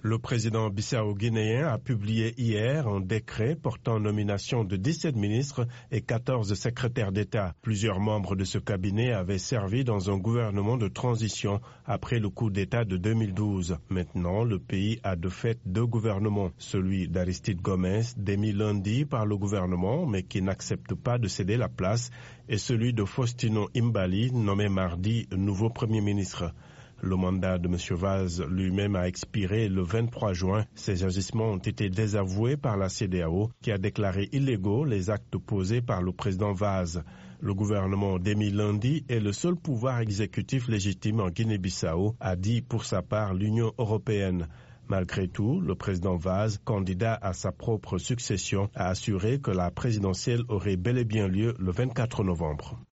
Le président bissau-guinéen a publié hier un décret portant nomination de 17 ministres et 14 secrétaires d'État. Plusieurs membres de ce cabinet avaient servi dans un gouvernement de transition après le coup d'État de 2012. Maintenant, le pays a de fait deux gouvernements. Celui d'Aristide Gomes, démis lundi par le gouvernement, mais qui n'accepte pas de céder la place, et celui de Faustino Imbali, nommé mardi nouveau Premier ministre. Le mandat de M. Vaz lui-même a expiré le 23 juin. Ses agissements ont été désavoués par la CEDEAO, qui a déclaré illégaux les actes posés par le président Vaz. Le gouvernement démis lundi est le seul pouvoir exécutif légitime en Guinée-Bissau, a dit pour sa part l'Union européenne. Malgré tout, le président Vaz, candidat à sa propre succession, a assuré que la présidentielle aurait bel et bien lieu le 24 novembre.